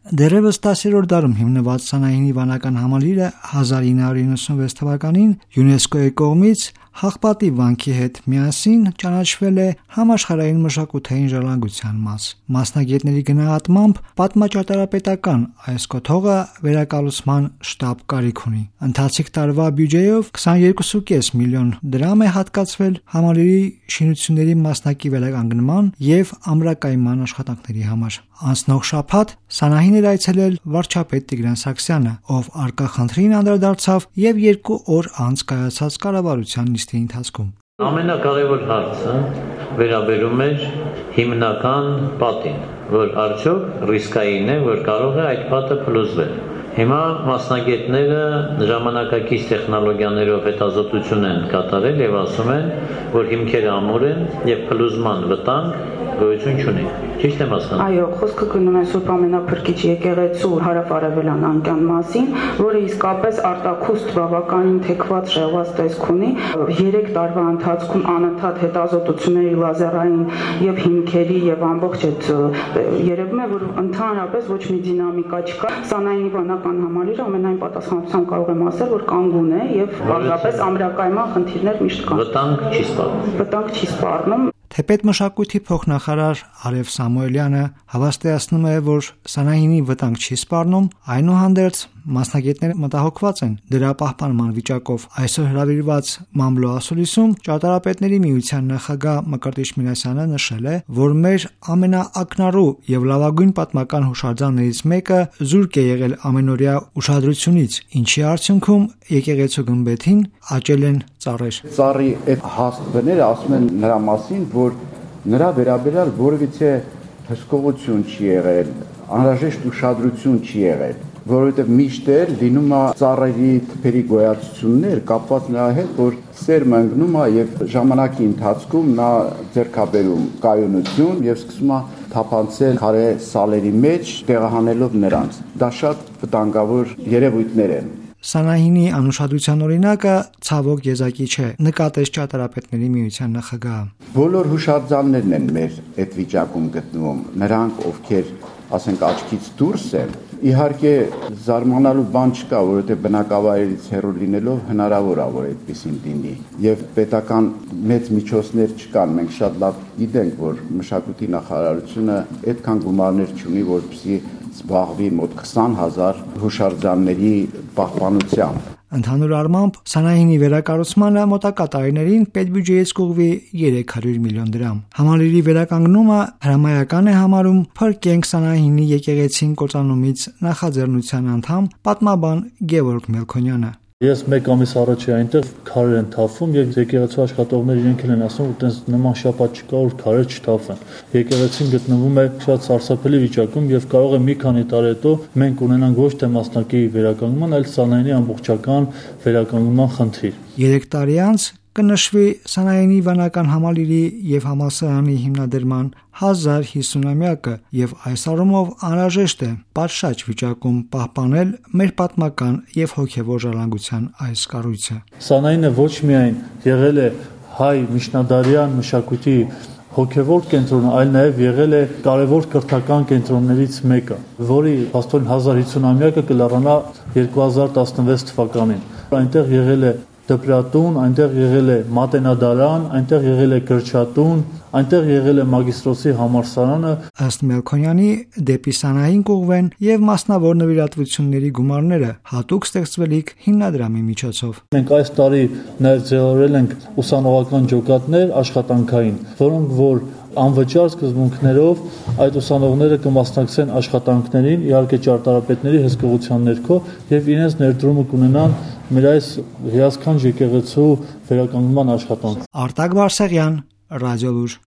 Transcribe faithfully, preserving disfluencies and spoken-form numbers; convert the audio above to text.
Դեռևս տասերորդ դարում հիմնված Սանահինի վանական համալիրը հազար ինը հարյուր իննսունվեց թվականին ՅՈՒՆԵՍԿՕ-ի կողմից Հաղպատի վանքի հետ միասին ճանաչվել է համաշխարհային մշակութային ժառանգության մաս։ Մասնագետների գնահատմամբ պատմաճարտարապետական այս կոթողը վերակառուցման շտապ կարիք ունի։ Ընթացիկ տարվա բյուջեով քսաներկու կόμμα պենս միլիոն դրամ է հատկացվել համալիրի շինությունների մասնակի վերականգնման եւ ամրակայման աշխատանքների համար։ Անցնող շաբաթ Սանահին էր այցելել վարչապետ Տիգրան Սարգսյանը, ով առկա խնդրին անդրադարձավ եւ երկու օր անց կայացած կառավարության նիստի ընթացքում։ Ամենակարևոր հարցը վերաբերում էր հիմնական պատին, որ արդյոք ռիսկային է, որ կարող է այդ պատը փլուզվել։ Հիմա մասնագետները ժամանակակից տեխնոլոգիաներով հետազոտություն են կատարել եւ ասում են, որ հիմքերը ամուր են եւ փլուզման վտանգ գոյություն չունի։ Ճիշտ եմ ասում։ Այո, խոսքը գնում է Սուրբ Ամենափրկիչ եկեղեցու հարավ-արևելյան անկյան մասին, որը իսկապես արտաքուստ բավականին թեքված շեղված տեսք ունի։ երեք տարվա ընթացքում անընդհատ հետազոտությունների լազերային եւ հիմքերի եւ ամբողջ այդ երևում է, որ ընդհանրապես ոչ մի դինամիկա չկա։ Սանահինի վանական համալիրը ամենայն պատասխանատվությամբ կարող եմ ասել, որ կանգուն է եւ բազմապես ամրակայման խնդիրներ միշտ կան։ Վտանգ չի սպառնում։ Վտանգ չի սպառնում։ Թեպետ մշակույթի փոխնախարար Արև Սամուելյանը հավաստիացնում է, որ Սանահինի վտանգ չի սպառնում, այնուհանդերձ մասնագետները մտահոգված են դրա պահպանման վիճակով։ Այսօր հրավիրված Մամլո ասուլիսում ճարտարապետների միության նախագահ Մկրտիչ Մինասյանը նշել է, որ մեր ամենաակնառու եւ լավագույն պատմական հուշարձաններից մեկը զուրկ է եղել ամենօրյա ուշադրությունից, ինչի արդյունքում եկեղեցու գմբեթին աճել են ծառեր։ Ծառի այդ հաստ բները ասում են նրա մասին, որ նրա վերաբերյալ որևիցե հսկողություն չի եղել, անհրաժեշտ ուշադրություն չի եղել, որովհետև միշտ լինում է ծառերի թփերի գոյացություններ կապված նրա հետ, որ սերմը ընկնում է եւ ժամանակի ընթացքում նա ձեռքաբերում կայունություն եւ սկսում է թափանցել քարե սալերի մեջ, տեղահանելով նրանց։ Դա շատ վտանգավոր երևույթներ են։ Սանահինի անուշադրության օրինակը ցավոք եզակի չէ, նկատեց ճարտարապետների միության նախագահը։ Բոլոր հուշարձաններն են մեր այդ վիճակում գտնվում, նրանք ովքեր, ասենք, աչքից դուրս են, իհարկե զարմանալու բան չկա, որովհետև բնակավայրից հեռու լինելով հնարավոր է, որ այդպեսին լինի։ Եվ պետական մեծ միջոցներ չկան, մենք շատ լավ գիտենք, որ մշակույթի նախարարությունը այդքան գումարներ չունի, որպեսզի զբաղվի մոտ քսան հազար հուշարձանների պահպանությամբ։ Ընդհանուր առմամբ Սանահինի վերակառուցմանը մոտակա տարիներին պետբյուջեից կուղղվի երեք հարյուր միլիոն դրամ։ Համալիրի վերականգնումը հրամայական է համարում Փրկենք Սանահինի եկեղեցին կործանումից նախաձեռնության անդամ պատմաբան Գևորգ Մելքոնյանը։ Ես մեկ ամիս առաջ այնտեղ քարեր են թափվում եւ եկեղեցու աշխատողները իրենք են ասում, որ տես նման շաբաթ չկա, որ քարեր չթափվեն։ Եկեղեցին գտնվում է շատ սարսափելի վիճակում եւ կարող է մի քանի տարի հետո մենք ունենանք ոչ թե մասնակի վերականգնման, այլ Սանահինի ամբողջական վերականգնման խնդիր։ երեք տարի անց կնշվի Սանահինի վանական համալիրի եւ համալսարանի հիմնադրման հազար հիսունամյակը եւ այս առումով անհրաժեշտ է պատշաճ վիճակում պահպանել մեր պատմական եւ հոգեվոր ժառանգության այս կառույցը։ Սանահինը ոչ միայն եղել է հայ միջնադարյան մշակույթի հոգևոր կենտրոնը, այլ նաև եղել է կարևոր կրթական կենտրոններից մեկը, որի փաստորեն հազար հիսունամյակը կլառանա երկու հազար տասնվեց թվականին։ Այնտեղ եղել է դպրատուն, այնտեղ եղել է մատենադարան, այնտեղ եղել է գրչատուն, այնտեղ եղել է մագիստրոսի համալսարանը։ Ըստ Մելքոնյանի դեպի Սանահին կուղղվեն եւ մասնավոր նվիրատվությունների գումարները հատուկ ստեղծվելիք հիմնադրամի միջոցով։ Մենք այս տարի նաև ձևավորել ենք ուսանողական ջոկատներ աշխատանքային, որոնք որ անվճար սկզբունքներով այդ ուսանողները կմասնակցեն աշխատանքներին, իհարկե ճարտարապետների հսկողության ներքո եւ իրենց ներդրումը կունենան մեր այս հիասքանչ եկեղեցու վերականգնման աշխատանքում։ Արտակ Բարսեղյան, Ռադիոլուր։